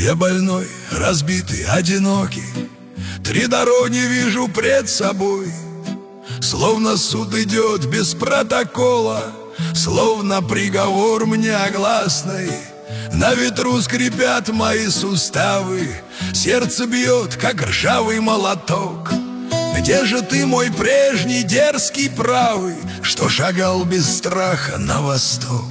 Я больной, разбитый, одинокий, 3 дороги вижу пред собой. Словно суд идет без протокола, словно приговор мне огласный. На ветру скрипят мои суставы, сердце бьет, как ржавый молоток. Где же ты, мой прежний дерзкий правый, что шагал без страха на восток?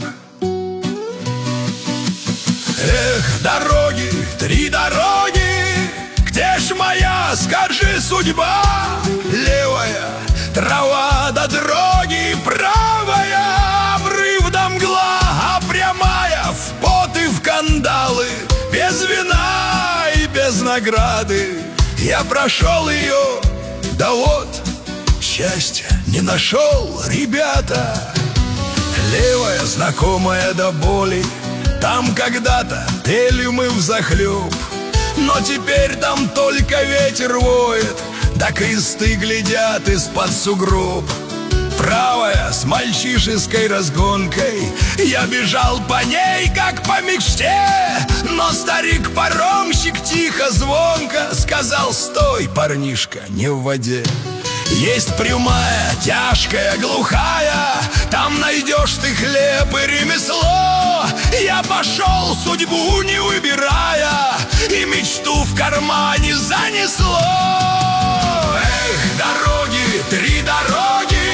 Эх, дороги, 3 дороги, где ж моя, скажи, судьба? Левая трава до дороги, правая обрыв до мгла, а прямая в пот и в кандалы, без вина и без награды. Я прошел ее, да вот счастья не нашел, ребята. Левая, знакомая до боли, там когда-то пели мы взахлеб, но теперь там только ветер воет, да кресты глядят из-под сугроб. Правая с мальчишеской разгонкой, я бежал по ней, как по мечте, но старик-паромщик тихо, звонко сказал: стой, парнишка, не в воде. Есть прямая, тяжкая, глухая, там найдешь ты хлеб и ремесло. Я пошел, судьбу не выбирая, и мечту в кармане занесло. Эх, дороги, 3 дороги,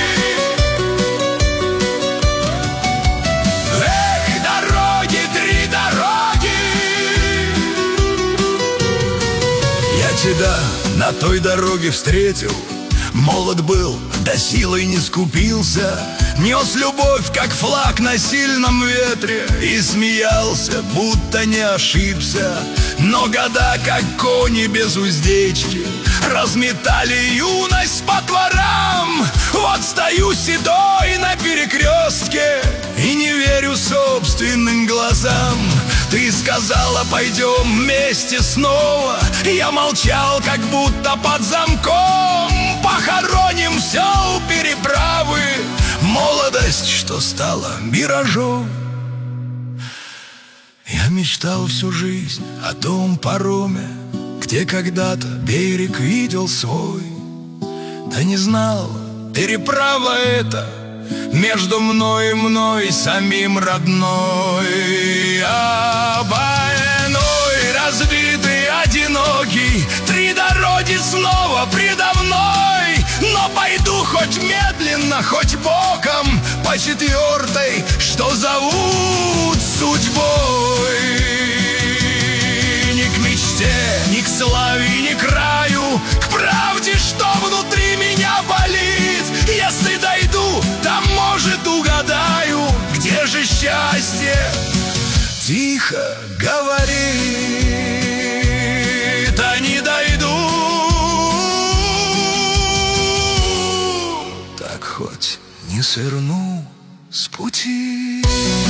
эх, дороги, 3 дороги. Я тебя на той дороге встретил, молод был, да силой не скупился, нес любовь, как флаг на сильном ветре, и смеялся, будто не ошибся. Но года, как кони без уздечки, разметали юность по дворам. Вот стою седой на перекрестке и не верю собственным глазам. Ты сказала: пойдем вместе снова. Я молчал, как будто под замком. Похороним все у переправы, молодость, что стала миражом. Я мечтал всю жизнь о том пароме, где когда-то берег видел свой. Да не знал, переправа эта между мной и мной самим родной. А больной, разбитый, одинокий, 3 дороги снова предо мной. Но пойду хоть медленно, хоть боком, по 4-й, что зовут судьбой. Ни к мечте, ни к славе, ни к краю, к правде, что внутри меня болит. Если дойду, там, может, угадаю, где же счастье. Тихо говорит, а не дойду. Так хоть не сверну с пути.